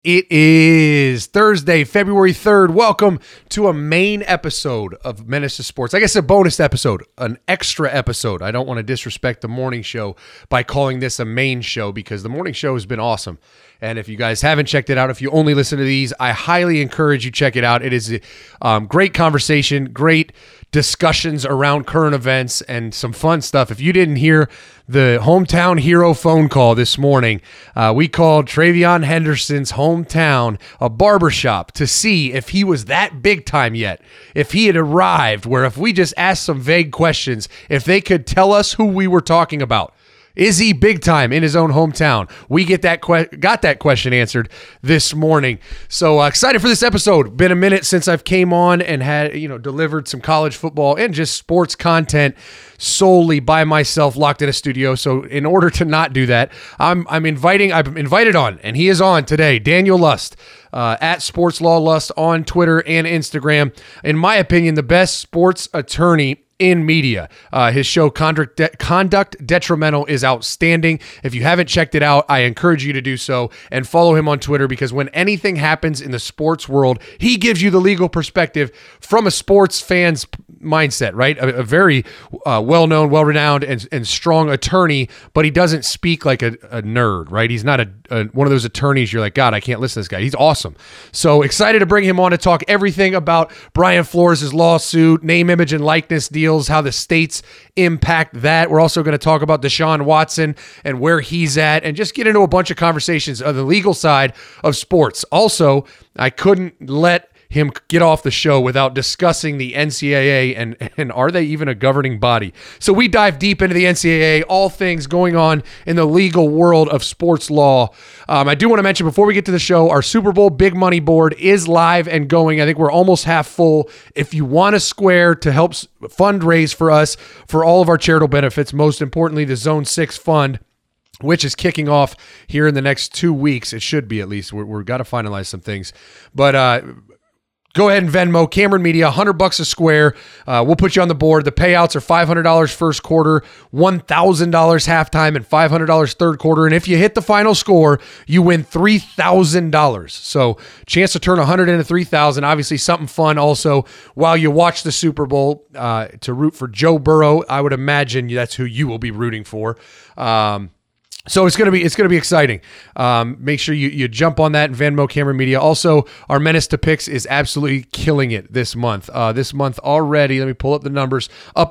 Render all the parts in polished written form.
It is Thursday, February 3rd. Welcome to a main episode of Menace to Sports. I guess a bonus episode, an extra episode. I don't want to disrespect the morning show by calling this a main show because the morning show has been awesome. And if you guys haven't checked it out, if you only listen to these, I highly encourage you check it out. It is a great conversation, great discussions around current events, and some fun stuff. If you didn't hear the hometown hero phone call this morning, we called Travion Henderson's hometown a barbershop to see if he was that big time yet, if he had arrived, where if we just asked some vague questions, if they could tell us who we were talking about. Is he big time in his own hometown? We got that question answered this morning. So excited for this episode. Been a minute since I've came on and had delivered some college football and just sports content solely by myself, locked in a studio. So in order to not do that, I've invited on, and he is on today, Daniel Lust. At Sports Law Lust on Twitter and Instagram. In my opinion, the best sports attorney in media. His show Conduct Detrimental is outstanding. If you haven't checked it out, I encourage you to do so and follow him on Twitter, because when anything happens in the sports world, he gives you the legal perspective from a sports fan's mindset, right? A very well-known, well-renowned, and strong attorney, but he doesn't speak like a nerd, right? He's not one of those attorneys you're like, God, I can't listen to this guy. He's awesome. So excited to bring him on to talk everything about Brian Flores' lawsuit, name, image, and likeness deals, how the states impact that. We're also going to talk about Deshaun Watson and where he's at, and just get into a bunch of conversations on the legal side of sports. Also, I couldn't let him get off the show without discussing the NCAA and are they even a governing body? So we dive deep into the NCAA, all things going on in the legal world of sports law. I do want to mention before we get to the show, our Super Bowl Big Money board is live and going. I think we're almost half full. If you want to square to help fundraise for us for all of our charitable benefits, most importantly, the Zone 6 Fund, which is kicking off here in the next 2 weeks. It should be, at least. We're got to finalize some things. But go ahead and Venmo Cameron Media, $100 a square. We'll put you on the board. The payouts are $500 first quarter, $1,000 halftime, and $500 third quarter. And if you hit the final score, you win $3,000. So chance to turn 100 into 3,000. Obviously something fun also while you watch the Super Bowl to root for Joe Burrow. I would imagine that's who you will be rooting for. So it's gonna be exciting. Make sure you jump on that in Venmo Cameron Media. Also, our Menace to Picks is absolutely killing it this month. This month already, let me pull up the numbers, up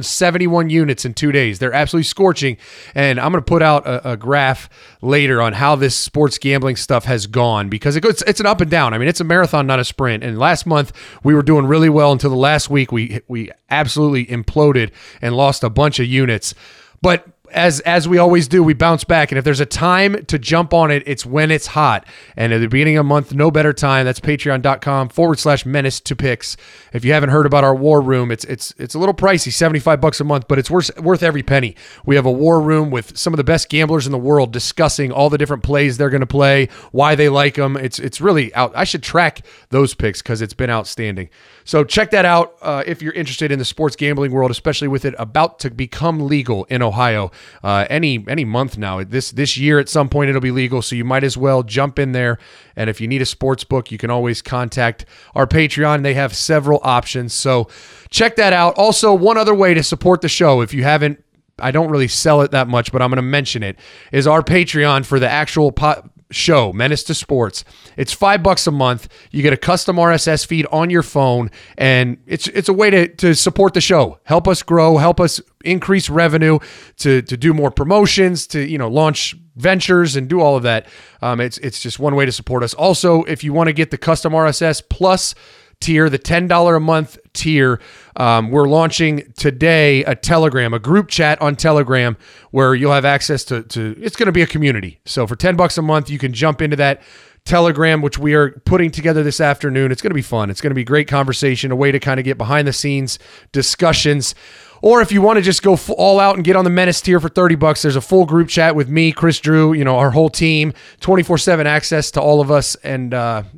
171 units in 2 days. They're absolutely scorching, and I'm gonna put out a graph later on how this sports gambling stuff has gone, because it's an up and down. I mean, it's a marathon, not a sprint. And last month we were doing really well until the last week we absolutely imploded and lost a bunch of units. But as we always do, we bounce back. And if there's a time to jump on it, it's when it's hot. And at the beginning of the month, no better time. That's patreon.com/menace to picks. If you haven't heard about our war room, it's a little pricey, $75 a month, but it's worth every penny. We have a war room with some of the best gamblers in the world discussing all the different plays they're going to play, why they like them. It's really out. I should track those picks because it's been outstanding. So check that out if you're interested in the sports gambling world, especially with it about to become legal in Ohio. Any month now. This year at some point it'll be legal, so you might as well jump in there. And if you need a sports book, you can always contact our Patreon. They have several options, so check that out. Also, one other way to support the show, if you haven't, I don't really sell it that much, but I'm going to mention it, is our Patreon for the actual show, Menace to Sports. It's $5 a month. You get a custom RSS feed on your phone, and it's a way to support the show, help us grow, help us increase revenue, to do more promotions, to launch ventures and do all of that. It's just one way to support us. Also, if you want to get the custom RSS plus tier, the $10 a month tier, we're launching today a group chat on Telegram, where you'll have access to it's going to be a community. So for $10 a month, you can jump into that Telegram, which we are putting together this afternoon. It's going to be fun. It's going to be great conversation, a way to kind of get behind the scenes discussions. Or if you want to just go all out and get on the Menace tier for $30, there's a full group chat with me, Chris Drew, our whole team, 24/7 access to all of us. And,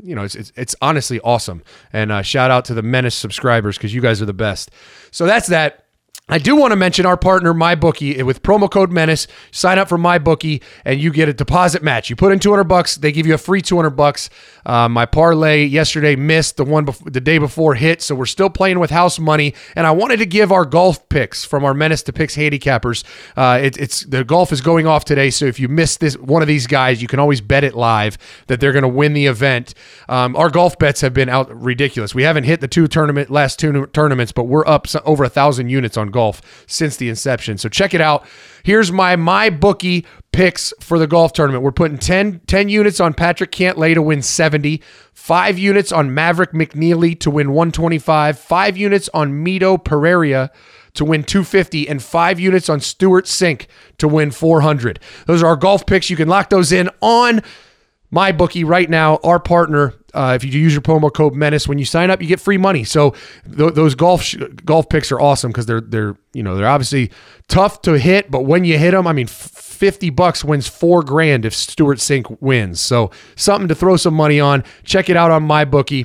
it's honestly awesome. And shout out to the Menace subscribers, because you guys are the best. So that's that. I do want to mention our partner, MyBookie. With promo code Menace, sign up for MyBookie and you get a deposit match. You put in $200, they give you a free $200. My parlay yesterday missed, the day before hit, so we're still playing with house money. And I wanted to give our golf picks from our Menace to Picks handicappers. The golf is going off today, so if you miss one of these guys, you can always bet it live that they're going to win the event. Our golf bets have been out ridiculous. We haven't hit the last two tournaments, but we're up over 1,000 units on golf since the inception. So check it out. Here's my bookie picks for the golf tournament. We're putting 10 units on Patrick Cantlay to win 70, 5 units on Maverick McNeely to win 125, 5 units on Mito Pereira to win 250, and 5 units on Stuart Sink to win 400. Those are our golf picks. You can lock those in on MyBookie right now, our partner. If you use your promo code Menace when you sign up, you get free money. So those golf picks are awesome because they're obviously tough to hit, but when you hit them, I mean, $50 wins $4,000 if Stuart Sink wins. So something to throw some money on. Check it out on MyBookie.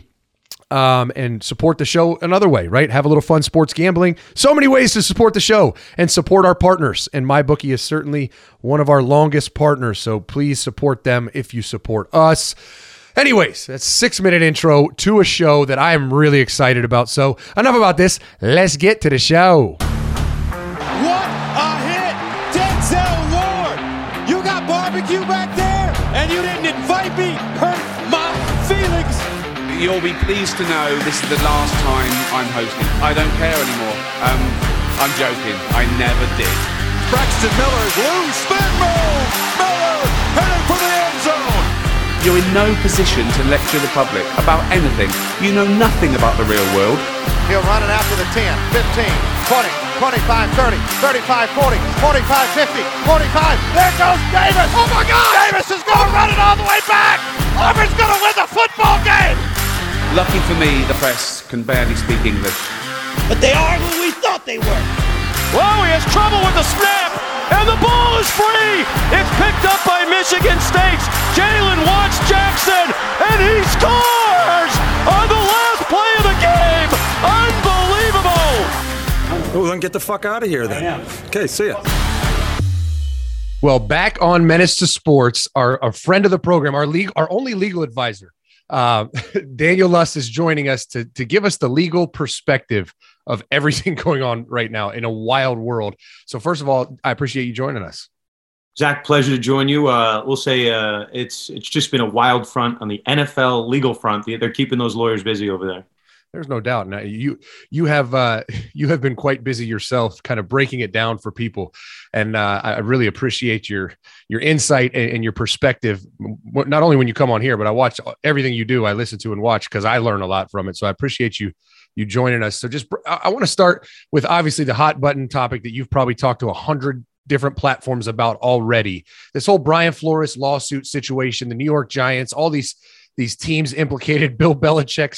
And support the show another way, right? Have a little fun sports gambling. So many ways to support the show and support our partners. And MyBookie is certainly one of our longest partners. So please support them if you support us. Anyways, that's a 6-minute intro to a show that I am really excited about. So enough about this. Let's get to the show. What a hit! Denzel Ward! You got barbecue back there, and you didn't invite me. Hurt my feelings. You'll be pleased to know this is the last time I'm hosting. I don't care anymore. I'm joking. I never did. Braxton Miller's loose spin move. Miller heading for the end zone. You're in no position to lecture the public about anything. You know nothing about the real world. He'll run it after the 10, 15, 20, 25, 30, 35, 40, 45, 50, 45. There goes Davis. Oh my God! Davis is going to run it all the way back. Auburn's going to win the football game. Lucky for me, the press can barely speak English. But they are who we thought they were. Whoa, he has trouble with the snap, and the ball is free. It's picked up by Michigan State's Jalen Watts Jackson, and he scores on the last play of the game. Unbelievable. Well, then get the fuck out of here then. Okay, see ya. Well, back on Menace to Sports, our friend of the program, our only legal advisor, Daniel Lust is joining us to give us the legal perspective of everything going on right now in a wild world. So first of all, I appreciate you joining us. Zach, pleasure to join you. We'll say it's just been a wild front on the NFL legal front. They're keeping those lawyers busy over there. There's no doubt. Now, you have been quite busy yourself, kind of breaking it down for people, and I really appreciate your insight and your perspective. Not only when you come on here, but I watch everything you do. I listen to and watch because I learn a lot from it. So I appreciate you joining us. So I want to start with obviously the hot button topic that you've probably talked to 100 different platforms about already. This whole Brian Flores lawsuit situation, the New York Giants, all these teams implicated. Bill Belichick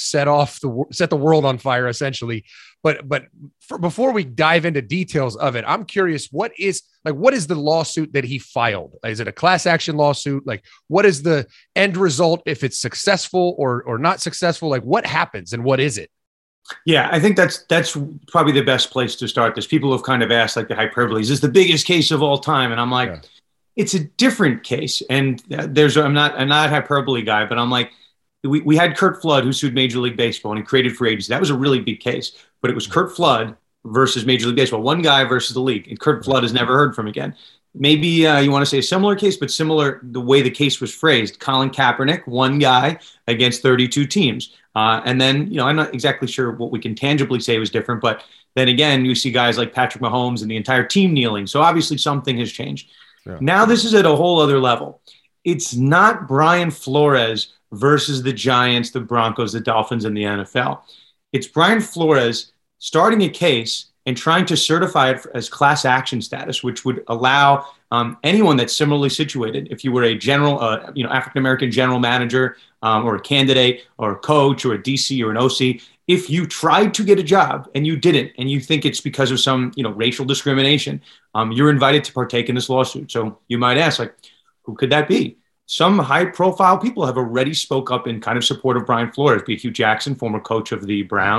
set the world on fire essentially. But before we dive into details of it, I'm curious, what is the lawsuit that he filed? Is it a class action lawsuit? Like, what is the end result if it's successful or not successful? Like, what happens and what is it? Yeah, I think that's probably the best place to start this. People have kind of asked like the hyperbole, is this the biggest case of all time? And I'm like, yeah. It's a different case. And I'm not a hyperbole guy, but I'm like, we had Curt Flood who sued Major League Baseball and he created free agency. That was a really big case, but it was Curt Flood versus Major League Baseball, one guy versus the league, and Curt Flood is never heard from again. Maybe you want to say a similar case, but similar the way the case was phrased. Colin Kaepernick, one guy against 32 teams. And then, I'm not exactly sure what we can tangibly say was different, but then again, you see guys like Patrick Mahomes and the entire team kneeling. So obviously something has changed. Yeah. Now this is at a whole other level. It's not Brian Flores versus the Giants, the Broncos, the Dolphins, and the NFL. It's Brian Flores starting a case and trying to certify it as class action status, which would allow anyone that's similarly situated, if you were a general, African-American general manager or a candidate or a coach or a DC or an OC, if you tried to get a job and you didn't, and you think it's because of some, racial discrimination, you're invited to partake in this lawsuit. So you might ask, like, who could that be? Some high-profile people have already spoke up in kind of support of Brian Flores, be Hugh Jackson, former coach of the Browns,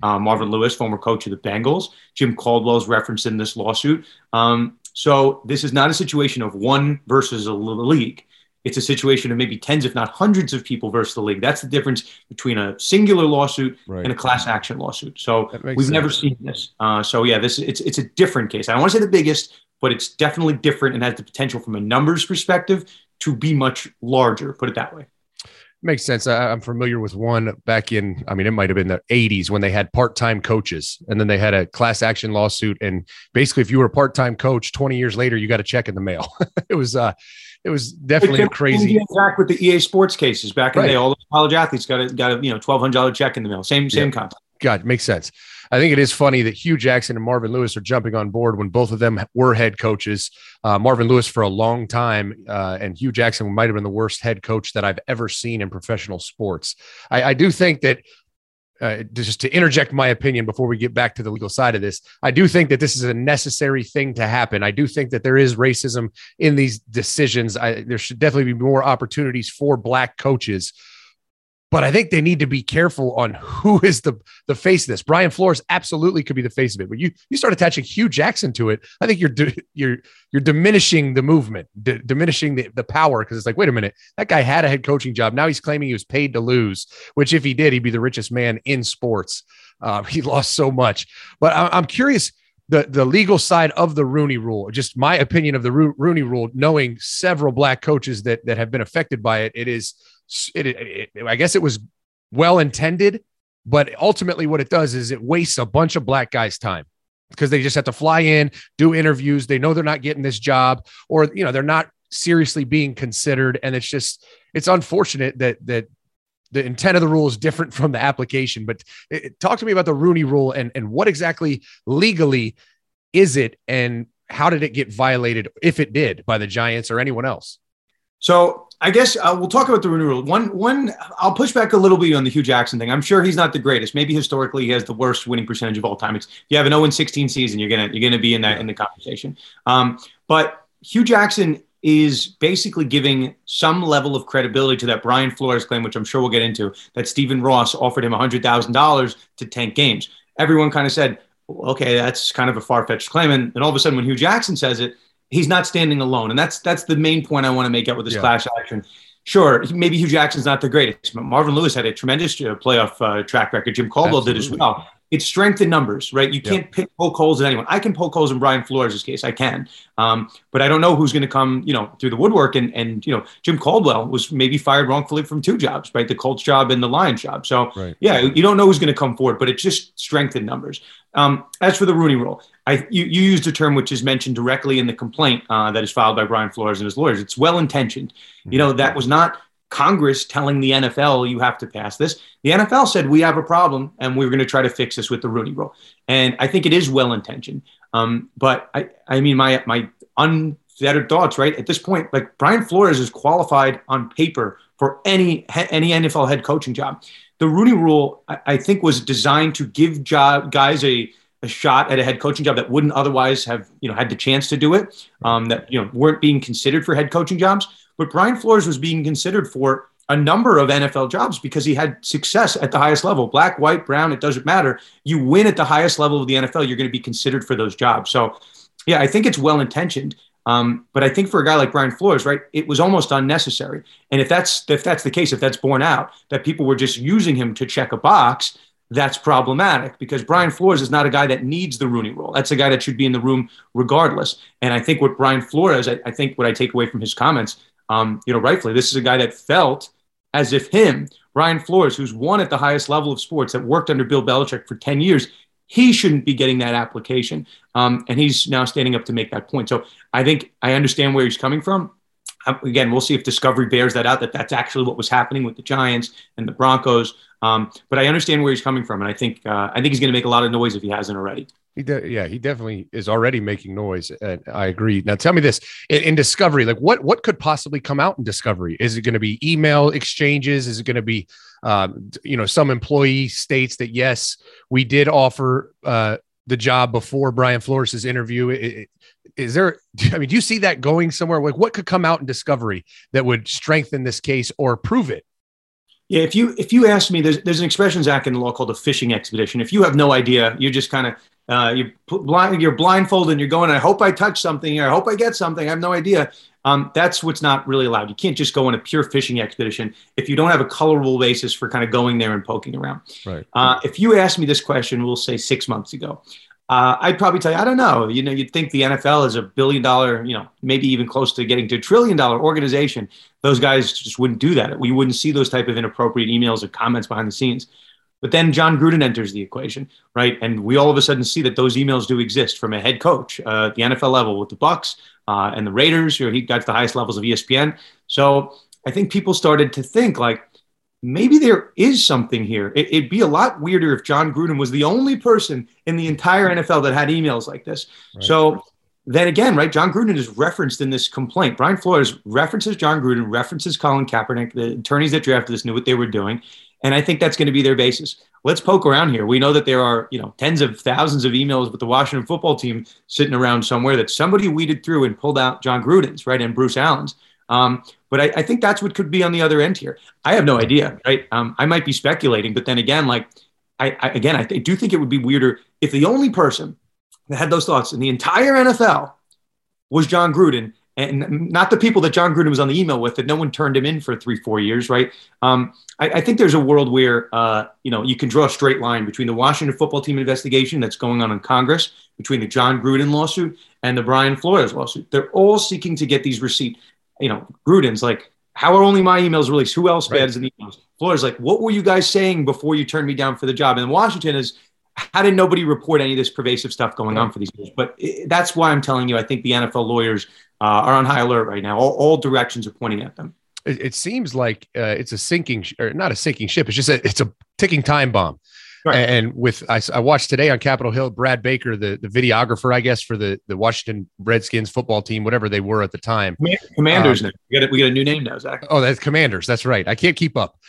Marvin Lewis, former coach of the Bengals. Jim Caldwell is referenced in this lawsuit. So this is not a situation of one versus a league. It's a situation of maybe tens, if not hundreds of people versus the league. That's the difference between a singular lawsuit and a class action lawsuit. So we've never seen this. It's a different case. I don't want to say the biggest, but it's definitely different and has the potential from a numbers perspective to be much larger, put it that way. Makes sense. I'm familiar with one back in, it might have been the 80s when they had part-time coaches, and then they had a class action lawsuit. And basically, if you were a part-time coach, 20 years later, you got a check in the mail. It was definitely crazy. Back with the EA Sports cases back in the day, all the college athletes got a $1,200 check in the mail. Same concept. God, makes sense. I think it is funny that Hugh Jackson and Marvin Lewis are jumping on board when both of them were head coaches. Marvin Lewis for a long time, and Hugh Jackson might have been the worst head coach that I've ever seen in professional sports. I do think that, just to interject my opinion before we get back to the legal side of this, I do think that this is a necessary thing to happen. I do think that there is racism in these decisions. There should definitely be more opportunities for Black coaches. But I think they need to be careful on who is the face of this. Brian Flores absolutely could be the face of it, but you start attaching Hugh Jackson to it, I think you're diminishing the movement, diminishing the power, because it's like, wait a minute, that guy had a head coaching job. Now he's claiming he was paid to lose, which if he did, he'd be the richest man in sports. He lost so much. But I'm curious, the legal side of the Rooney Rule, just my opinion of the Rooney Rule, knowing several Black coaches that have been affected by it, I guess it was well intended, but ultimately what it does is it wastes a bunch of Black guys' time because they just have to fly in, do interviews. They know they're not getting this job, or, they're not seriously being considered. And it's unfortunate that the intent of the rule is different from the application. But talk to me about the Rooney Rule and what exactly legally is it, and how did it get violated, if it did, by the Giants or anyone else? So I guess we'll talk about the Rooney Rule. One, I'll push back a little bit on the Hugh Jackson thing. I'm sure he's not the greatest. Maybe historically he has the worst winning percentage of all time. If you have an 0-16 season, you're gonna be in the conversation. But Hugh Jackson is basically giving some level of credibility to that Brian Flores claim, which I'm sure we'll get into, that Stephen Ross offered him $100,000 to tank games. Everyone kind of said, okay, that's kind of a far-fetched claim. And all of a sudden when Hugh Jackson says it, he's not standing alone. And that's the main point I want to make out with this class action. Sure, maybe Hugh Jackson's not the greatest, but Marvin Lewis had a tremendous playoff track record. Jim Caldwell did as well. It's strength in numbers, right? You can't poke holes in anyone. I can poke holes in Brian Flores' case. I can. But I don't know who's going to come, through the woodwork. And Jim Caldwell was maybe fired wrongfully from two jobs, right? The Colts job and the Lions job. So, you don't know who's going to come forward, but it's just strength in numbers. As for the Rooney Rule, you used a term which is mentioned directly in the complaint that is filed by Brian Flores and his lawyers. It's well-intentioned. That was not Congress telling the NFL, you have to pass this. The NFL said, we have a problem and we're going to try to fix this with the Rooney Rule. And I think it is well-intentioned. But I mean, my unfettered thoughts, right? At this point, like, Brian Flores is qualified on paper for any NFL head coaching job. The Rooney Rule, I think, was designed to give guys a shot at a head coaching job that wouldn't otherwise have, had the chance to do it, that, weren't being considered for head coaching jobs. But Brian Flores was being considered for a number of NFL jobs because he had success at the highest level. Black, white, brown, it doesn't matter. You win at the highest level of the NFL, you're going to be considered for those jobs. So, yeah, I think it's well-intentioned. But I think for a guy like Brian Flores, right, it was almost unnecessary. And if that's the case, if that's borne out, that people were just using him to check a box, that's problematic, because Brian Flores is not a guy that needs the Rooney Rule. That's a guy that should be in the room regardless. And I think what Brian Flores, I think what I take away from his comments, rightfully, this is a guy that felt as if Brian Flores, who's won at the highest level of sports, that worked under Bill Belichick for 10 years, he shouldn't be getting that application. And he's now standing up to make that point. So I think I understand where he's coming from. Again, we'll see if Discovery bears that out, that that's actually what was happening with the Giants and the Broncos. But I understand where he's coming from. And I think he's going to make a lot of noise if he hasn't already. He definitely is already making noise. And I agree. Now, tell me this: in Discovery, like what could possibly come out in Discovery? Is it going to be email exchanges? Is it going to be, some employee states that, yes, we did offer the job before Brian Flores' interview? Is there? I mean, do you see that going somewhere? Like, what could come out in Discovery that would strengthen this case or prove it? Yeah, if you ask me, there's an expression, Zach, in the law called a fishing expedition. If you have no idea, you're just kind of you're blindfolded and you're going, I hope I touch something, or I hope I get something. I have no idea. That's what's not really allowed. You can't just go on a pure fishing expedition if you don't have a colorable basis for kind of going there and poking around. Right. If you asked me this question, we'll say 6 months ago, I'd probably tell you, I don't know. You'd think the NFL is $1 billion, maybe even close to getting to $1 trillion organization. Those guys just wouldn't do that. We wouldn't see those type of inappropriate emails or comments behind the scenes. But then John Gruden enters the equation, right? And we all of a sudden see that those emails do exist from a head coach at the NFL level with the Bucs and the Raiders. He got to the highest levels of ESPN. So I think people started to think like, maybe there is something here. It'd be a lot weirder if John Gruden was the only person in the entire NFL that had emails like this. Right. So then again, right, John Gruden is referenced in this complaint. Brian Flores references John Gruden, references Colin Kaepernick. The attorneys that drafted this knew what they were doing. And I think that's going to be their basis. Let's poke around here. We know that there are, tens of thousands of emails with the Washington football team sitting around somewhere that somebody weeded through and pulled out John Gruden's, right, and Bruce Allen's. But I think that's what could be on the other end here. I have no idea, right? I might be speculating, but then again, I do think it would be weirder if the only person that had those thoughts in the entire NFL was John Gruden, and not the people that John Gruden was on the email with, that no one turned him in for 3-4 years, right? I think there's a world where, you can draw a straight line between the Washington football team investigation that's going on in Congress, between the John Gruden lawsuit and the Brian Flores lawsuit. They're all seeking to get these receipts. Gruden's like, how are only my emails released? Who else bad is in the emails? Flores like, what were you guys saying before you turned me down for the job? And Washington is, how did nobody report any of this pervasive stuff going on for these years? But that's why I'm telling you, I think the NFL lawyers are on high alert right now. All directions are pointing at them. It seems like it's a sinking, or not a sinking ship. It's just it's a ticking time bomb. Right. And I watched today on Capitol Hill, Brad Baker, the videographer, I guess, for the Washington Redskins football team, whatever they were at the time. Commanders. We got a new name now, Zach. Oh, that's Commanders. That's right. I can't keep up.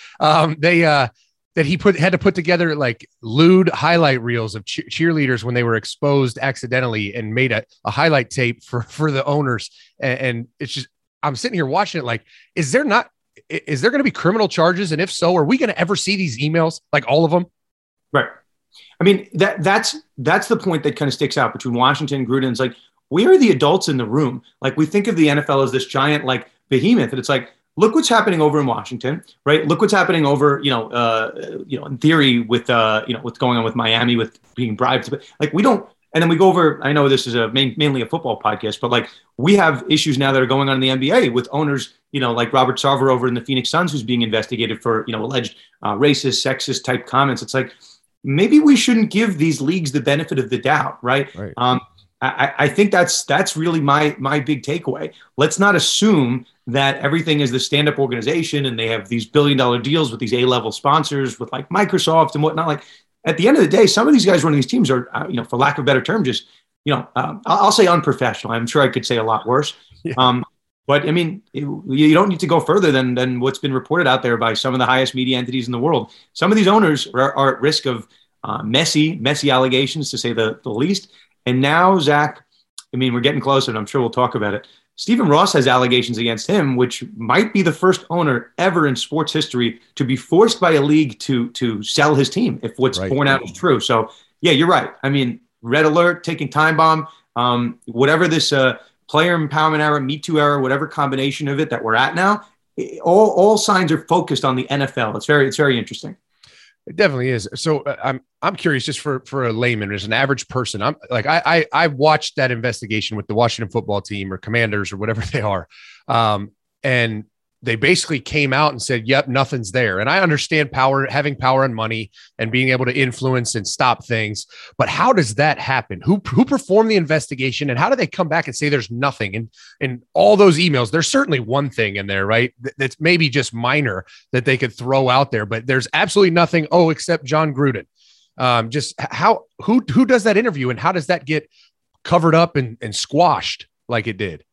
That he had to put together like lewd highlight reels of cheerleaders when they were exposed accidentally, and made a highlight tape for the owners. And it's just, I'm sitting here watching it like, is there going to be criminal charges? And if so, are we going to ever see these emails, like all of them? Right. I mean, that's the point that kind of sticks out between Washington and Gruden. It's like, we are the adults in the room. Like, we think of the NFL as this giant, like, behemoth. And it's like, look what's happening over in Washington, right? Look what's happening over, in theory with, what's going on with Miami with being bribed. But like, we don't, and then we go over, I know this is mainly a football podcast, but like, we have issues now that are going on in the NBA with owners, like Robert Sarver over in the Phoenix Suns, who's being investigated for, alleged racist, sexist type comments. It's like, maybe we shouldn't give these leagues the benefit of the doubt, right? I think that's really my big takeaway. Let's not assume that everything is the stand-up organization and they have these billion-dollar deals with these A-level sponsors with like Microsoft and whatnot. Like, at the end of the day, some of these guys running these teams are, for lack of a better term, just, I'll say unprofessional. I'm sure I could say a lot worse. Yeah. But I mean, you don't need to go further than what's been reported out there by some of the highest media entities in the world. Some of these owners are at risk of messy allegations, to say the least. And now, Zach, I mean, we're getting closer, and I'm sure we'll talk about it. Stephen Ross has allegations against him, which might be the first owner ever in sports history to be forced by a league to sell his team if what's borne out is true. So, yeah, you're right. I mean, red alert, ticking time bomb, whatever this player empowerment era, Me Too era, whatever combination of it that we're at now, all signs are focused on the NFL. It's very interesting. It definitely is. So I'm curious, just for a layman, as an average person, I'm like, I watched that investigation with the Washington football team or Commanders or whatever they are. And they basically came out and said, yep, nothing's there. And I understand having power and money and being able to influence and stop things. But how does that happen? Who performed the investigation, and how do they come back and say there's nothing? And all those emails, there's certainly one thing in there, right? That's maybe just minor that they could throw out there, but there's absolutely nothing. Oh, except John Gruden. Just who does that interview, and how does that get covered up and squashed like it did?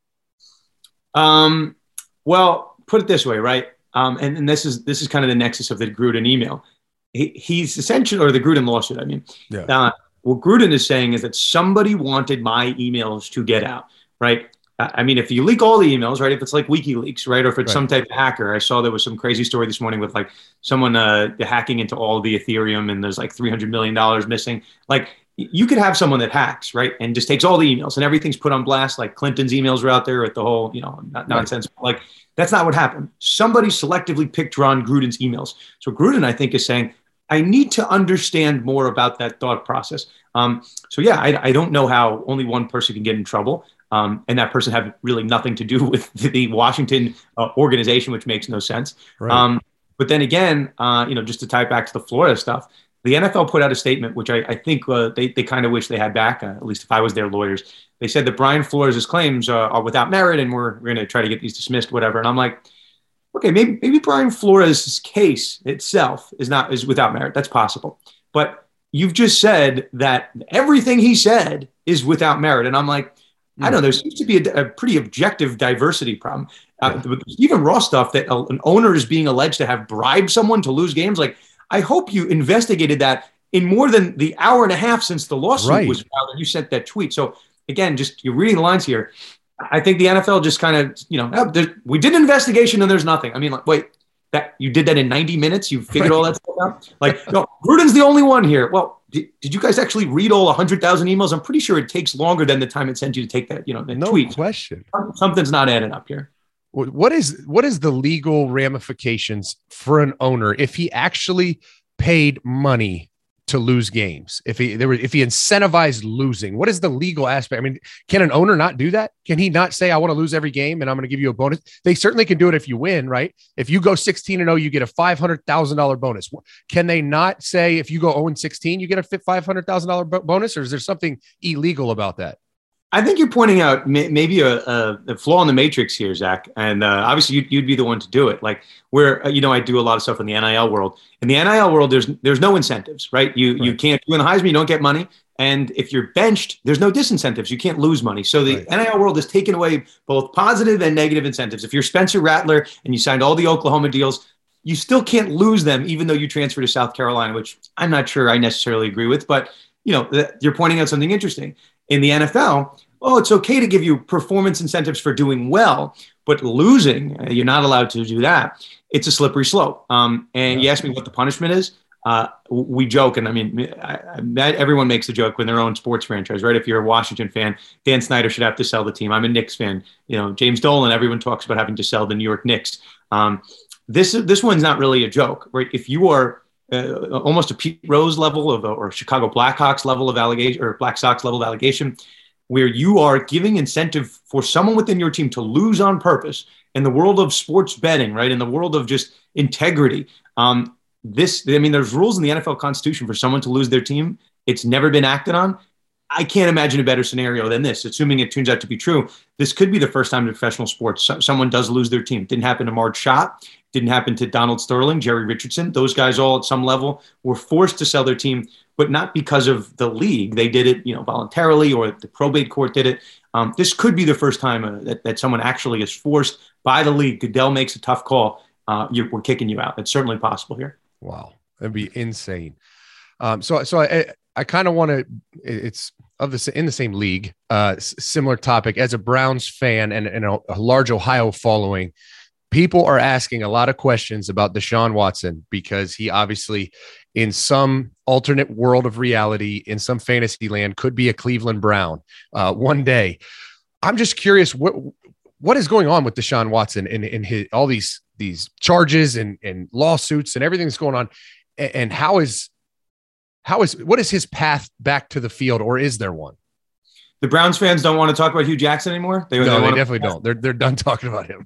Well, put it this way, right? And this is kind of the nexus of the Gruden email. He's essentially, or the Gruden lawsuit, I mean. Yeah. What Gruden is saying is that somebody wanted my emails to get out, right? I mean, if you leak all the emails, right, if it's like WikiLeaks, right, or if it's Right. some type of hacker, I saw there was some crazy story this morning with like someone hacking into all the Ethereum and there's like $300 million missing. Like you could have someone that hacks, right, and just takes all the emails and everything's put on blast, like Clinton's emails were out there with the whole, nonsense. Right. Like that's not what happened. Somebody selectively picked Ron Gruden's emails. So Gruden, I think, is saying, I need to understand more about that thought process. I don't know how only one person can get in trouble. And that person had really nothing to do with the Washington organization, which makes no sense. Right. But then again, just to tie it back to the Florida stuff, the NFL put out a statement, which I think they kind of wish they had back, at least if I was their lawyers. They said that Brian Flores' claims are without merit and we're going to try to get these dismissed, whatever. And I'm like, okay, maybe Brian Flores' case itself is without merit. That's possible. But you've just said that everything he said is without merit. And I'm like, I don't know, there seems to be a pretty objective diversity problem. Even raw stuff that an owner is being alleged to have bribed someone to lose games. Like, I hope you investigated that in more than the hour and a half since the lawsuit was filed and you sent that tweet. So again, just you're reading the lines here. I think the NFL just kind of, we did an investigation and there's nothing. I mean, like, wait, that you did that in 90 minutes? You figured all that stuff out? Like, no, Gruden's the only one here. Well, did you guys actually read all 100,000 emails? I'm pretty sure it takes longer than the time it sends you to take that, the tweet. No question. Something's not adding up here. What is the legal ramifications for an owner if he actually paid money to lose games? If he incentivized losing, what is the legal aspect? I mean, can an owner not do that? Can he not say, I want to lose every game and I'm going to give you a bonus? They certainly can do it if you win, right? If you go 16-0, you get a $500,000 bonus. Can they not say if you go 0-16, you get a $500,000 bonus, or is there something illegal about that? I think you're pointing out maybe a flaw in the matrix here, Zach. And obviously you'd be the one to do it. Like where, I do a lot of stuff in the NIL world. In the NIL world, there's no incentives, right? You can't win the Heisman, you don't get money. And if you're benched, there's no disincentives. You can't lose money. So the NIL world has taken away both positive and negative incentives. If you're Spencer Rattler and you signed all the Oklahoma deals, you still can't lose them, even though you transfer to South Carolina, which I'm not sure I necessarily agree with. But, you're pointing out something interesting. In the NFL, it's okay to give you performance incentives for doing well, but losing, you're not allowed to do that. It's a slippery slope. You asked me what the punishment is. We joke, and I mean, everyone makes a joke when their own sports franchise, right? If you're a Washington fan, Dan Snyder should have to sell the team. I'm a Knicks fan. James Dolan, everyone talks about having to sell the New York Knicks. This one's not really a joke, right? If you are almost a Pete Rose level or Chicago Blackhawks level of allegation or Black Sox level of allegation, where you are giving incentive for someone within your team to lose on purpose in the world of sports betting, right? In the world of just integrity. There's rules in the NFL Constitution for someone to lose their team. It's never been acted on. I can't imagine a better scenario than this. Assuming it turns out to be true, this could be the first time in professional sports someone does lose their team. Didn't happen to Marge Schott. Didn't happen to Donald Sterling, Jerry Richardson. Those guys all at some level were forced to sell their team, but not because of the league. They did it, voluntarily, or the probate court did it. This could be the first time that someone actually is forced by the league. Goodell makes a tough call. We're kicking you out. It's certainly possible here. Wow, that'd be insane. So I kind of want to. It's in the same league. Similar topic. As a Browns fan and a large Ohio following, people are asking a lot of questions about Deshaun Watson because he obviously, in some alternate world of reality, in some fantasy land, could be a Cleveland Brown one day. I'm just curious what is going on with Deshaun Watson and his all these charges and lawsuits and everything that's going on, and what is his path back to the field, or is there one? The Browns fans don't want to talk about Hugh Jackson anymore. They definitely don't. They're done talking about him.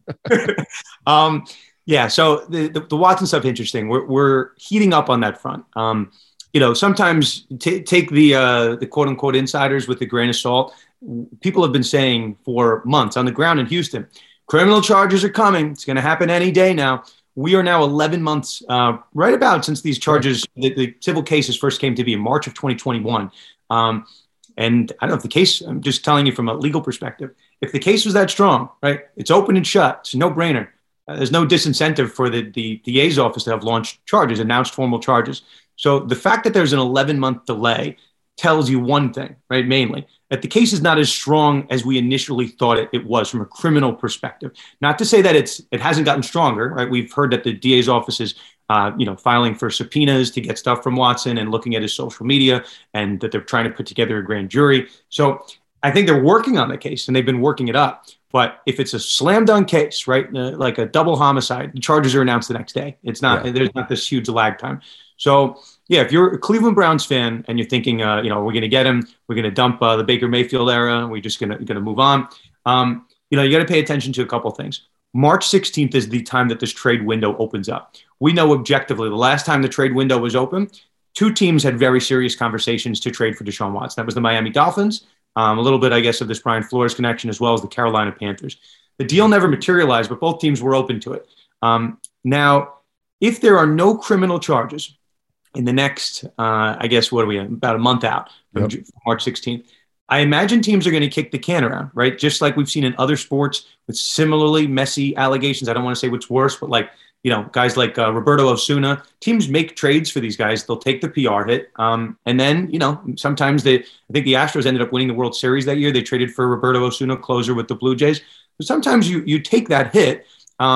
Yeah. So the Watson stuff, interesting. We're heating up on that front. Sometimes take the quote unquote insiders with a grain of salt. People have been saying for months on the ground in Houston, criminal charges are coming. It's going to happen any day now. We are now 11 months, right about since these charges, the civil cases first came to be in March of 2021. And I don't know if the case, I'm just telling you from a legal perspective, if the case was that strong, right, it's open and shut. It's a no-brainer. There's no disincentive for the DA's office to have launched charges, announced formal charges. So the fact that there's an 11-month delay tells you one thing, right, mainly. that the case is not as strong as we initially thought it was from a criminal perspective. Not to say that it hasn't gotten stronger, right? We've heard that the DA's office is filing for subpoenas to get stuff from Watson and looking at his social media, and that they're trying to put together a grand jury. So I think they're working on the case, and they've been working it up. But if it's a slam dunk case, right, like a double homicide, the charges are announced the next day. It's not, there's not this huge lag time. So yeah, if you're a Cleveland Browns fan and you're thinking, we're going to get him, we're going to dump the Baker Mayfield era, we're just going to move on. You got to pay attention to a couple of things. March 16th is the time that this trade window opens up. We know objectively the last time the trade window was open, two teams had very serious conversations to trade for Deshaun Watson. That was the Miami Dolphins, a little bit, I guess, of this Brian Flores connection, as well as the Carolina Panthers. The deal never materialized, but both teams were open to it. Now, if there are no criminal charges in the next, I guess, what are we, about a month out from March 16th, I imagine teams are going to kick the can around, right? Just like we've seen in other sports with similarly messy allegations. I don't want to say what's worse, but guys like Roberto Osuna, teams make trades for these guys. They'll take the PR hit. And then, sometimes I think the Astros ended up winning the World Series that year. They traded for Roberto Osuna, closer with the Blue Jays. But sometimes you take that hit.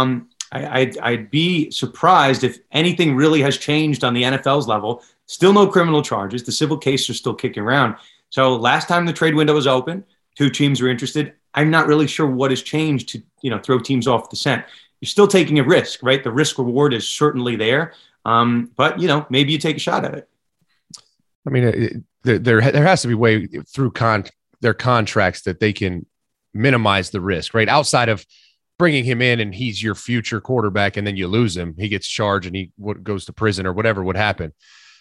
I'd be surprised if anything really has changed on the NFL's level. Still no criminal charges. The civil case are still kicking around. So last time the trade window was open, two teams were interested. I'm not really sure what has changed to, throw teams off the scent. You're still taking a risk, right? The risk reward is certainly there. But, maybe you take a shot at it. I mean, there has to be a way through their contracts that they can minimize the risk, right? Outside of bringing him in and he's your future quarterback and then you lose him, he gets charged and he goes to prison or whatever would happen.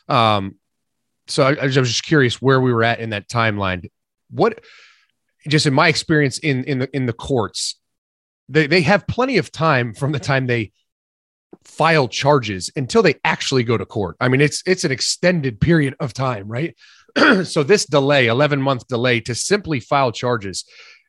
So I was just curious where we were at in that timeline. What, just in my experience in the courts, they have plenty of time from the time they file charges until they actually go to court. I mean, it's an extended period of time, right? So this delay, 11-month delay to simply file charges,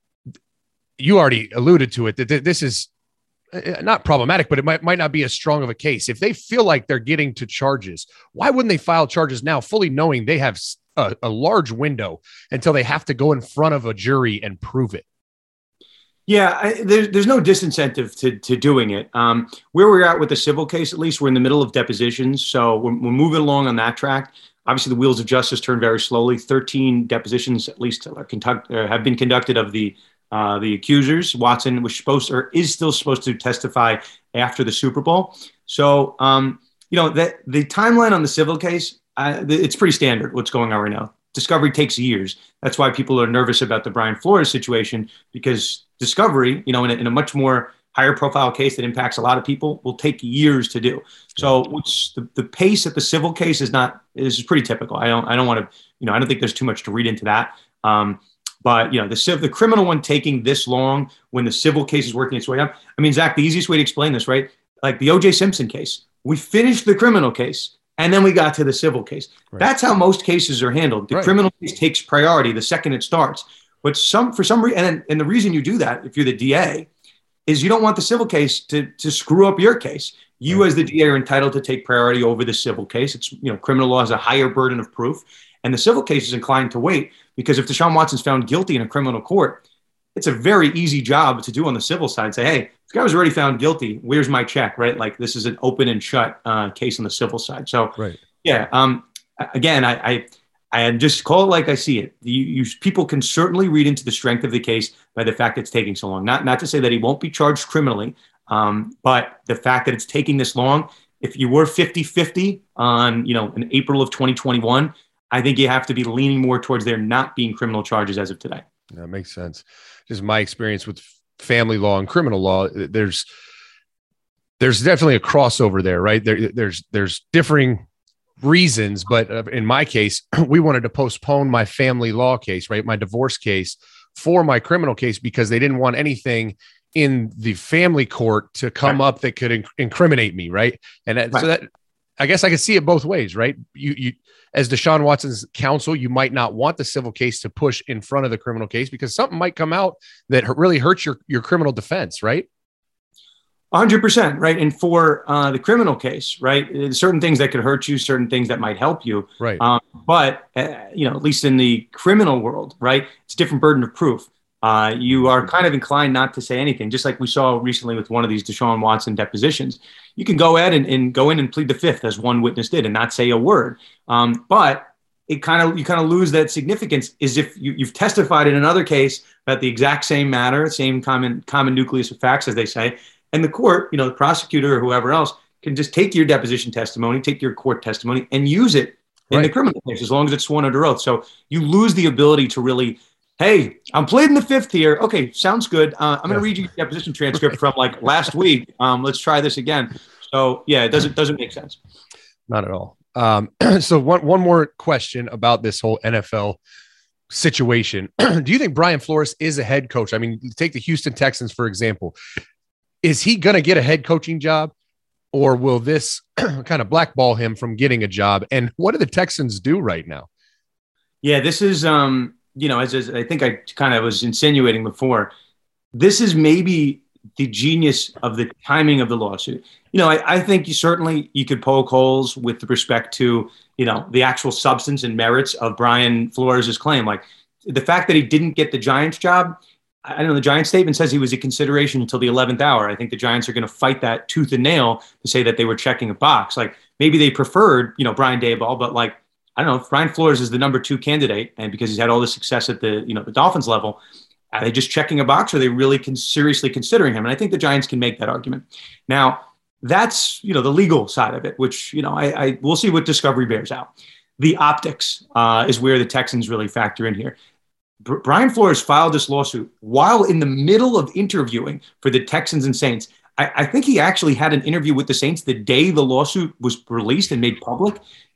you already alluded to it, that this is not problematic, but it might not be as strong of a case. If they feel like they're getting to charges, why wouldn't they file charges now, fully knowing they have a large window until they have to go in front of a jury and prove it? Yeah, there's no disincentive to doing it. Where we're at with the civil case, at least we're in the middle of depositions. So we're moving along on that track. Obviously, the wheels of justice turn very slowly. 13 depositions, at least, have been conducted of the accusers. Watson is still supposed to testify after the Super Bowl. So, the timeline on the civil case, it's pretty standard what's going on right now. Discovery takes years. That's why people are nervous about the Brian Flores situation, because discovery, in a much more higher profile case that impacts a lot of people, will take years to do. So the pace at the civil case is pretty typical. I don't want to, I don't think there's too much to read into that. But the criminal one taking this long when the civil case is working its way up. I mean, Zach, the easiest way to explain this, right? Like the O.J. Simpson case, we finished the criminal case and then we got to the civil case. Right. That's how most cases are handled. The criminal case takes priority the second it starts. But for some reason, and the reason you do that, if you're the DA, is you don't want the civil case to screw up your case. You as the DA are entitled to take priority over the civil case. It's, criminal law has a higher burden of proof. And the civil case is inclined to wait, because if Deshaun Watson's found guilty in a criminal court, it's a very easy job to do on the civil side. Say, hey, this guy was already found guilty. Where's my check, right? Like, this is an open and shut case on the civil side. So, again, I just call it like I see it. People can certainly read into the strength of the case by the fact it's taking so long. Not to say that he won't be charged criminally, but the fact that it's taking this long. If you were 50-50 on, in April of 2021, I think you have to be leaning more towards there not being criminal charges as of today. That makes sense. Just my experience with family law and criminal law, there's definitely a crossover there, right? There's differing reasons, but in my case, we wanted to postpone my family law case, right? My divorce case for my criminal case, because they didn't want anything in the family court to come up that could incriminate me, right? And so that, I guess I could see it both ways, right? You as Deshaun Watson's counsel, you might not want the civil case to push in front of the criminal case because something might come out that really hurts your criminal defense, right? 100%, right? And for the criminal case, right, certain things that could hurt you, certain things that might help you, right? But at least in the criminal world, right, it's a different burden of proof. You are kind of inclined not to say anything, just like we saw recently with one of these Deshaun Watson depositions. You can go ahead and go in and plead the fifth, as one witness did, and not say a word. But you kind of lose that significance is if you've testified in another case about the exact same matter, same common nucleus of facts, as they say. And the court, the prosecutor or whoever else can just take your deposition testimony, take your court testimony and use it in the criminal case, as long as it's sworn under oath. So you lose the ability to really, hey, I'm pleading the fifth here. Okay, sounds good. I'm going to read you the deposition transcript from like last week. Let's try this again. So yeah, it doesn't make sense. Not at all. So one more question about this whole NFL situation. Do you think Brian Flores is a head coach? I mean, take the Houston Texans, for example. Is he going to get a head coaching job, or will this kind of blackball him from getting a job? And what do the Texans do right now? Yeah, this is, as I think I kind of was insinuating before, this is maybe the genius of the timing of the lawsuit. I think you could poke holes with respect to, the actual substance and merits of Brian Flores' claim. Like the fact that he didn't get the Giants job, I don't know, the Giants statement says he was a consideration until the 11th hour. I think the Giants are going to fight that tooth and nail to say that they were checking a box. Like maybe they preferred, Brian Daboll, but like, I don't know if Brian Flores is the number 2 candidate and because he's had all the success at the, the Dolphins level, are they just checking a box or are they really seriously considering him? And I think the Giants can make that argument. Now that's, the legal side of it, which, we'll see what discovery bears out. The optics is where the Texans really factor in here. Brian Flores filed this lawsuit while in the middle of interviewing for the Texans and Saints. I think he actually had an interview with the Saints the day the lawsuit was released and made public.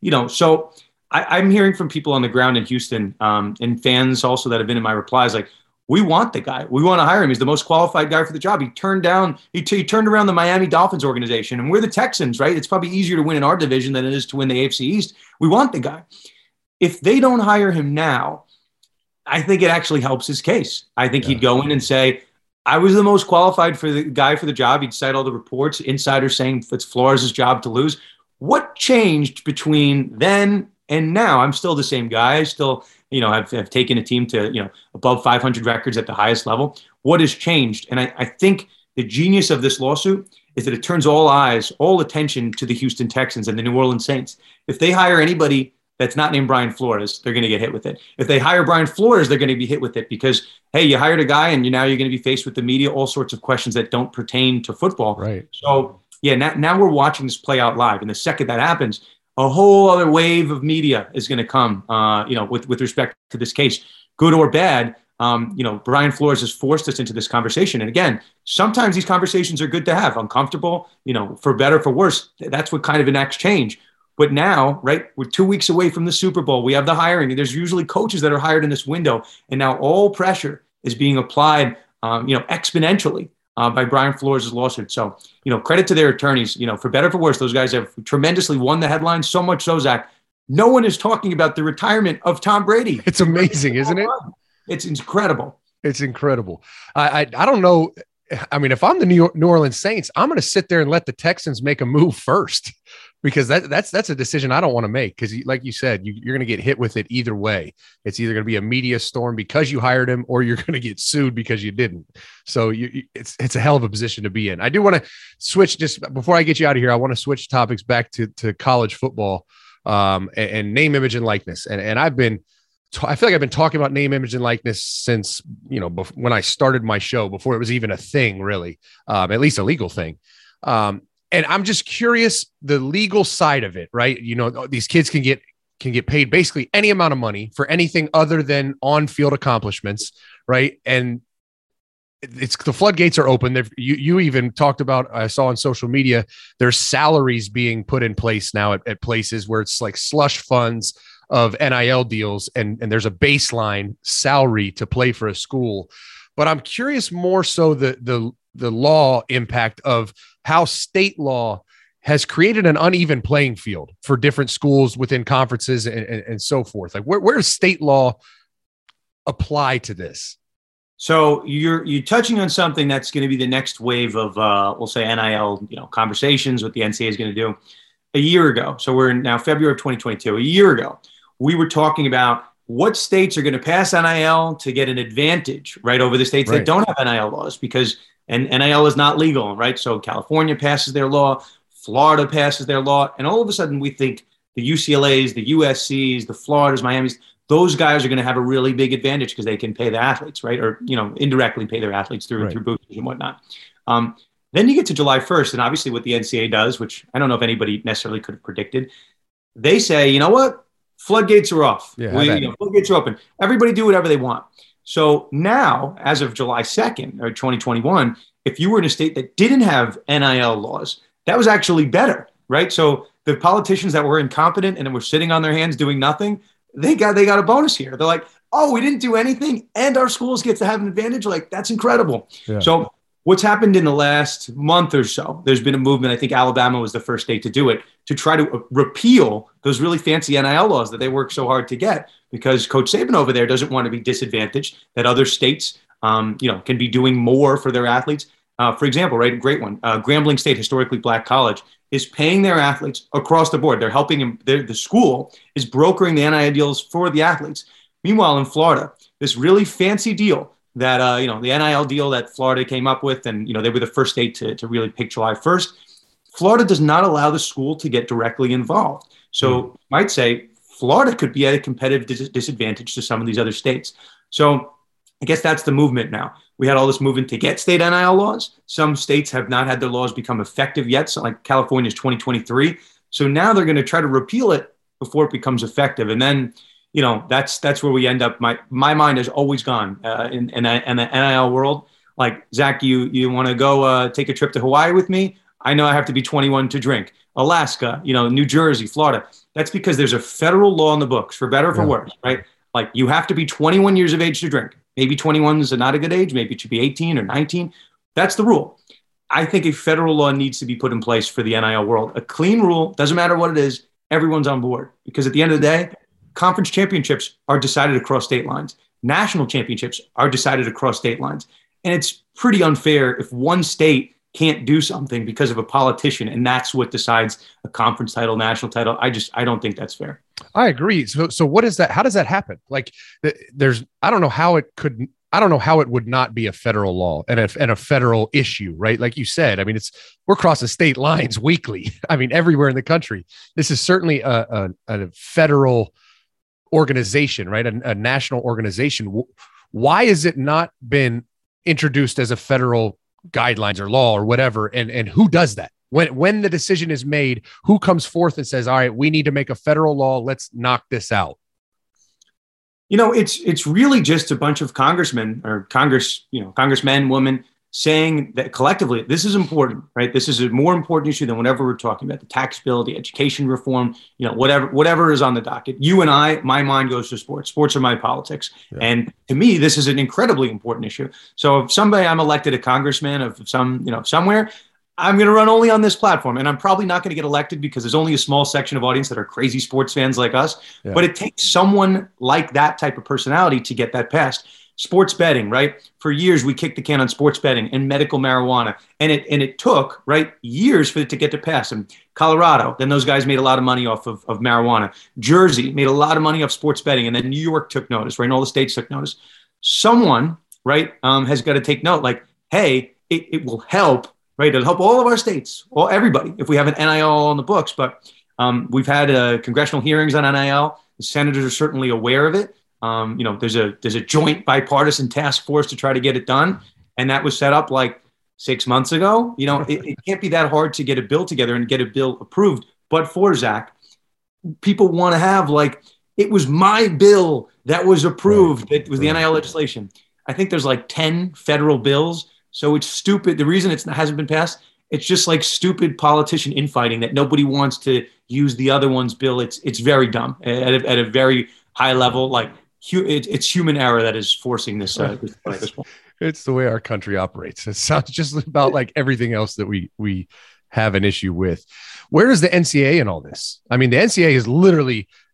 So I'm hearing from people on the ground in Houston and fans also that have been in my replies, like, we want the guy. We want to hire him. He's the most qualified guy for the job. He turned around the Miami Dolphins organization, and we're the Texans, right? It's probably easier to win in our division than it is to win the AFC East. We want the guy. If they don't hire him now, I think it actually helps his case. I think he'd go in and say, I was the most qualified for the guy for the job. He'd cite all the reports, insiders saying it's Flores' job to lose. What changed between then and now? I'm still the same guy. I still, have taken a team to, above 500 records at the highest level. What has changed? And I think the genius of this lawsuit is that it turns all eyes, all attention to the Houston Texans and the New Orleans Saints. If they hire anybody that's not named Brian Flores, they're going to get hit with it. If they hire Brian Flores, they're going to be hit with it because, hey, you hired a guy and now you're going to be faced with the media, all sorts of questions that don't pertain to football. Right. So, yeah, now we're watching this play out live. And the second that happens, a whole other wave of media is going to come, with respect to this case, good or bad. Brian Flores has forced us into this conversation. And again, sometimes these conversations are good to have, uncomfortable, for better, for worse. That's what kind of enacts change. But now, right, we're 2 weeks away from the Super Bowl. We have the hiring. And there's usually coaches that are hired in this window. And now all pressure is being applied, exponentially by Brian Flores' lawsuit. So, credit to their attorneys. For better, for worse, those guys have tremendously won the headlines. So much so, Zach, no one is talking about the retirement of Tom Brady. It's amazing, isn't it? It's incredible. It's incredible. I don't know. I mean, if I'm the New Orleans Saints, I'm going to sit there and let the Texans make a move first. Because that's a decision I don't want to make because, like you said, you're going to get hit with it either way. It's either going to be a media storm because you hired him or you're going to get sued because you didn't. So it's a hell of a position to be in. I do want to switch just before I get you out of here. I want to switch topics back to college football and name, image, and likeness. And I feel like I've been talking about name, image, and likeness since, when I started my show, before it was even a thing, really, at least a legal thing. And I'm just curious, the legal side of it, right? These kids can get paid basically any amount of money for anything other than on-field accomplishments, right? And it's the floodgates are open. You even talked about, I saw on social media, there's salaries being put in place now at places where it's like slush funds of NIL deals, and there's a baseline salary to play for a school. But I'm curious more so the law impact of how state law has created an uneven playing field for different schools within conferences and so forth. Like where does state law apply to this? So you're touching on something that's going to be the next wave of, we'll say NIL, conversations, what the NCAA is going to do. A year ago, so we're in now February of 2022, a year ago, we were talking about what states are going to pass NIL to get an advantage, right, over the states that don't have NIL laws, because NIL is not legal, right? So California passes their law, Florida passes their law, and all of a sudden we think the UCLAs, the USCs, the Floridas, Miamis, those guys are going to have a really big advantage because they can pay the athletes, right? Or, indirectly pay their athletes through boosters and whatnot. Then you get to July 1st, and obviously what the NCAA does, which I don't know if anybody necessarily could have predicted, they say, you know what? Floodgates are off. Floodgates are open. Everybody do whatever they want. So now, as of July 2nd or 2021, if you were in a state that didn't have NIL laws, that was actually better, right? So the politicians that were incompetent and were sitting on their hands doing nothing, they got a bonus here. They're like, oh, we didn't do anything, and our schools get to have an advantage. Like, that's incredible. Yeah. So what's happened in the last month or so, there's been a movement. I think Alabama was the first state to do it, to try to repeal those really fancy NIL laws that they worked so hard to get, because Coach Saban over there doesn't want to be disadvantaged, that other states, can be doing more for their athletes. For example, right, a great one, Grambling State, historically black college, is paying their athletes across the board. They're helping them. The school is brokering the NIL deals for the athletes. Meanwhile, in Florida, this really fancy deal that, the NIL deal that Florida came up with, and, they were the first state to really pick July 1st. Florida does not allow the school to get directly involved. So you might say Florida could be at a competitive disadvantage to some of these other states. So I guess that's the movement now. We had all this movement to get state NIL laws. Some states have not had their laws become effective yet. So like California's 2023. So now they're going to try to repeal it before it becomes effective. And then, that's where we end up. My mind has always gone in the NIL world. Like, Zach, you want to go take a trip to Hawaii with me? I know I have to be 21 to drink. Alaska, New Jersey, Florida. That's because there's a federal law in the books, for better or for worse, right? Like, you have to be 21 years of age to drink. Maybe 21 is not a good age. Maybe it should be 18 or 19. That's the rule. I think a federal law needs to be put in place for the NIL world. A clean rule, doesn't matter what it is, everyone's on board. Because at the end of the day, conference championships are decided across state lines. National championships are decided across state lines. And it's pretty unfair if one state can't do something because of a politician, and that's what decides a conference title, national title. I don't think that's fair. I agree. So what is that? How does that happen? Like, I don't know how it would not be a federal law and a federal issue, right? Like you said, I mean, we're crossing state lines weekly. I mean, everywhere in the country. This is certainly a federal organization, right? A national organization. Why has it not been introduced as a federal guidelines or law or whatever? And who does that? When the decision is made, who comes forth and says, all right, we need to make a federal law. Let's knock this out. It's really just a bunch of congressmen or congressmen, women saying that collectively, this is important, right? This is a more important issue than whatever we're talking about, the tax bill, the education reform, whatever is on the docket. You and I, my mind goes to sports. Sports are my politics. Yeah. And to me, this is an incredibly important issue. So if I'm elected a congressman of somewhere, I'm going to run only on this platform. And I'm probably not going to get elected because there's only a small section of audience that are crazy sports fans like us. Yeah. But it takes someone like that type of personality to get that passed. Sports betting, right? For years, we kicked the can on sports betting and medical marijuana. And it took, right, years for it to get to pass. And Colorado, then those guys made a lot of money off of marijuana. Jersey made a lot of money off sports betting. And then New York took notice, right? And all the states took notice. Someone, right, has got to take note. Like, hey, it will help, right? It'll help all of our states, everybody, if we have an NIL on the books. But we've had congressional hearings on NIL. The senators are certainly aware of it. There's a joint bipartisan task force to try to get it done. And that was set up like 6 months ago. It can't be that hard to get a bill together and get a bill approved. But for Zach, people want to have it was my bill that was approved. It was the NIL legislation. I think there's 10 federal bills. So it's stupid. The reason it hasn't been passed, it's just stupid politician infighting that nobody wants to use the other one's bill. It's very dumb at a very high level. It's human error that is forcing this. This point. It's the way our country operates. It sounds just about like everything else that we have an issue with. Where is the NCAA in all this? I mean, the NCAA is literally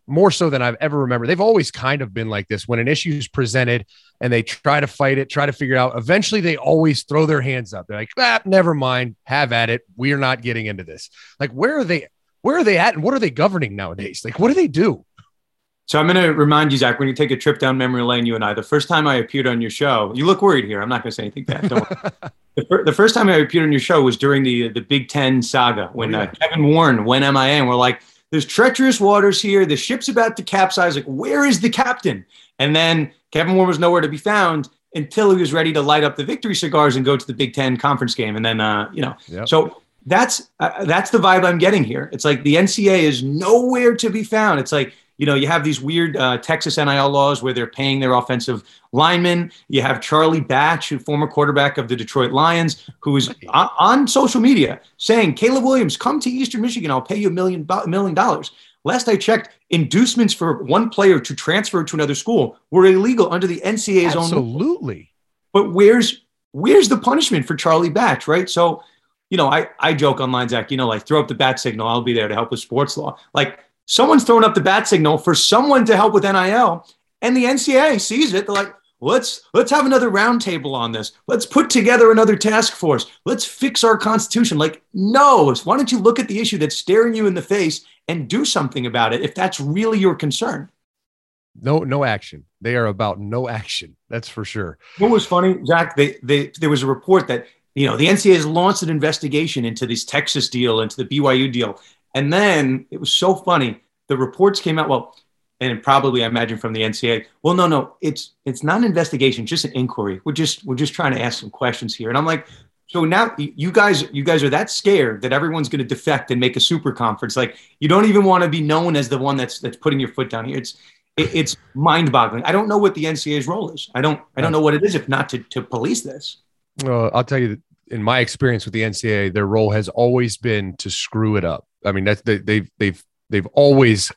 more so than I've ever remembered. They've always kind of been like this. When an issue is presented and they try to fight it, try to figure it out, eventually they always throw their hands up. They're like, never mind, have at it. We are not getting into this. Like, where are they at, and what are they governing nowadays? Like, what do they do? So I'm going to remind you, Zach, when you take a trip down memory lane, you and I, the first time I appeared on your show, you look worried here. I'm not going to say anything bad. Don't worry. The first time I appeared on your show was during the Big Ten saga when Kevin Warren went MIA, and we're like, there's treacherous waters here. The ship's about to capsize. Like, where is the captain? And then Kevin Warren was nowhere to be found until he was ready to light up the victory cigars and go to the Big Ten conference game. And then, So that's the vibe I'm getting here. It's like the NCAA is nowhere to be found. It's like, you have these weird Texas NIL laws where they're paying their offensive linemen. You have Charlie Batch, former quarterback of the Detroit Lions, who is on social media saying, Caleb Williams, come to Eastern Michigan. I'll pay you $1 million. Last I checked, inducements for one player to transfer to another school were illegal under the NCAA's own. Absolutely. But where's the punishment for Charlie Batch, right? So, I joke online, Zach, like throw up the bat signal. I'll be there to help with sports law. Like, someone's throwing up the bat signal for someone to help with NIL, and the NCAA sees it. They're like, let's have another roundtable on this. Let's put together another task force. Let's fix our constitution. Like, no, why don't you look at the issue that's staring you in the face and do something about it if that's really your concern? No action. They are about no action. That's for sure. What was funny, Zach, there was a report that, the NCAA has launched an investigation into this Texas deal, into the BYU deal. And then it was so funny. The reports came out, and probably I imagine from the NCAA. Well, no, it's not an investigation, just an inquiry. We're just trying to ask some questions here. And I'm like, so now you guys are that scared that everyone's going to defect and make a super conference. Like, you don't even want to be known as the one that's putting your foot down here. It's mind-boggling. I don't know what the NCAA's role is. I don't know what it is if not to police this. Well, I'll tell you that in my experience with the NCAA, their role has always been to screw it up. I mean, they've always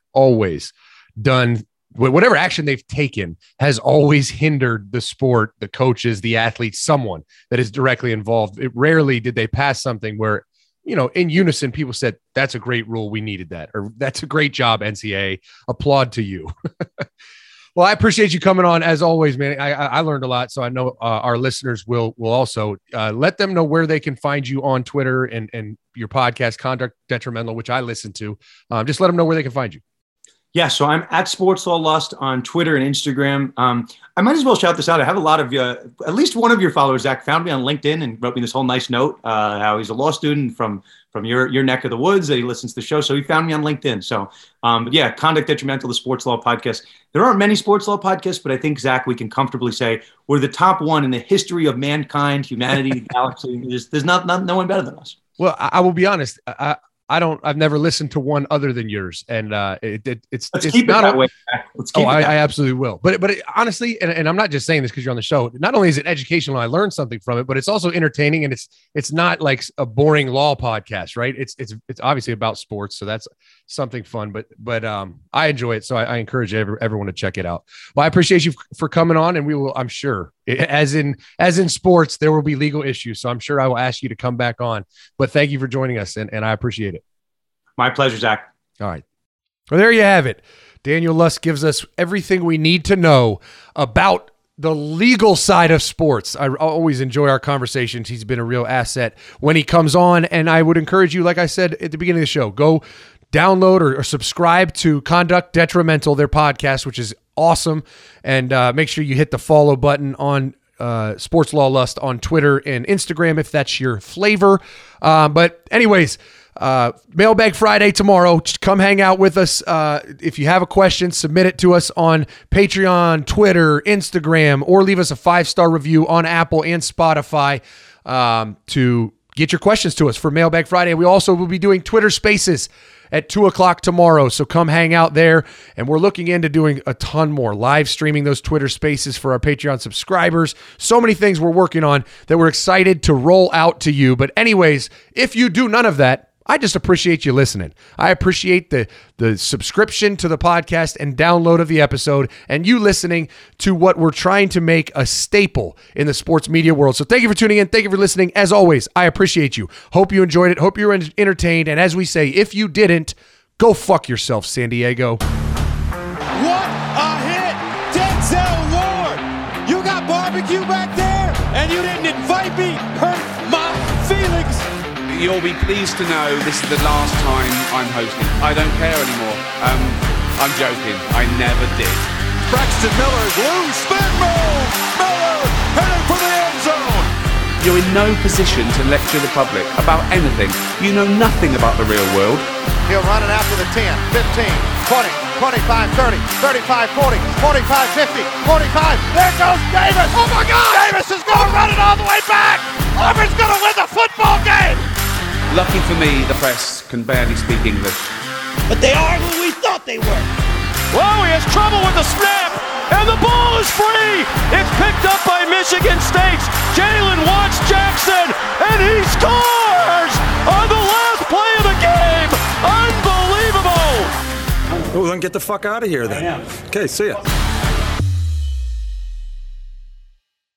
done whatever action they've taken has always hindered the sport, the coaches, the athletes, someone that is directly involved. Rarely did they pass something where, in unison, people said, that's a great rule. We needed that. Or that's a great job, NCAA. Applaud to you. Well, I appreciate you coming on as always, man. I learned a lot, so I know our listeners will also. Let them know where they can find you on Twitter and your podcast, Conduct Detrimental, which I listen to. Just let them know where they can find you. Yeah, so I'm at Sports Law Lust on Twitter and Instagram. I might as well shout this out. I have a lot of, at least one of your followers, Zach, found me on LinkedIn and wrote me this whole nice note, how he's a law student from your neck of the woods, that he listens to the show. So he found me on LinkedIn. So Conduct Detrimental, the Sports Law Podcast. There aren't many sports law podcasts, but I think, Zach, we can comfortably say we're the top one in the history of mankind, humanity, the galaxy. There's no one better than us. Well, I will be honest. I've never listened to one other than yours. And it's keep not it that way. I absolutely will. But honestly, and I'm not just saying this because you're on the show, not only is it educational, I learned something from it, but it's also entertaining, and it's not like a boring law podcast, right? It's obviously about sports. So that's something fun, but I enjoy it. So I encourage everyone to check it out. Well, I appreciate you for coming on, and we will, I'm sure, as in sports, there will be legal issues. So I'm sure I will ask you to come back on, but thank you for joining us, and I appreciate it. My pleasure, Zach. All right. Well, there you have it. Daniel Lust gives us everything we need to know about the legal side of sports. I always enjoy our conversations. He's been a real asset when he comes on, and I would encourage you, like I said at the beginning of the show, go download or subscribe to Conduct Detrimental, their podcast, which is awesome, and make sure you hit the follow button on Sports Law Lust on Twitter and Instagram if that's your flavor. But anyways, Mailbag Friday tomorrow. Just come hang out with us. If you have a question, submit it to us on Patreon, Twitter, Instagram, or leave us a 5-star review on Apple and Spotify to get your questions to us for Mailbag Friday. We also will be doing Twitter Spaces at 2:00 tomorrow. So come hang out there. And we're looking into doing a ton more, live streaming those Twitter Spaces for our Patreon subscribers. So many things we're working on that we're excited to roll out to you. But anyways, if you do none of that, I just appreciate you listening. I appreciate the subscription to the podcast and download of the episode, and you listening to what we're trying to make a staple in the sports media world. So thank you for tuning in. Thank you for listening. As always, I appreciate you. Hope you enjoyed it. Hope you were entertained. And as we say, if you didn't, go fuck yourself, San Diego. barbecue back there, and you didn't invite me. Hurt my feelings. You'll be pleased to know this is the last time I'm hosting. I don't care anymore. I'm joking. I never did. Braxton Miller's loose spin move. Miller headed for the end zone. You're in no position to lecture the public about anything. You know nothing about the real world. He'll run it after the 10, 15, 20, 25, 30, 35, 40, 45, 50, 45. There goes Davis. Oh my God! Davis is going to run it all the way back. Auburn's going to win the football game. Lucky for me, the press can barely speak English. But they are who we thought they were. Whoa, he has trouble with the snap, and the ball is free. It's picked up by Michigan State's Jalen Watts Jackson, and he scores on the last play of the game. Unbelievable. Well, then get the fuck out of here then. Okay, see ya.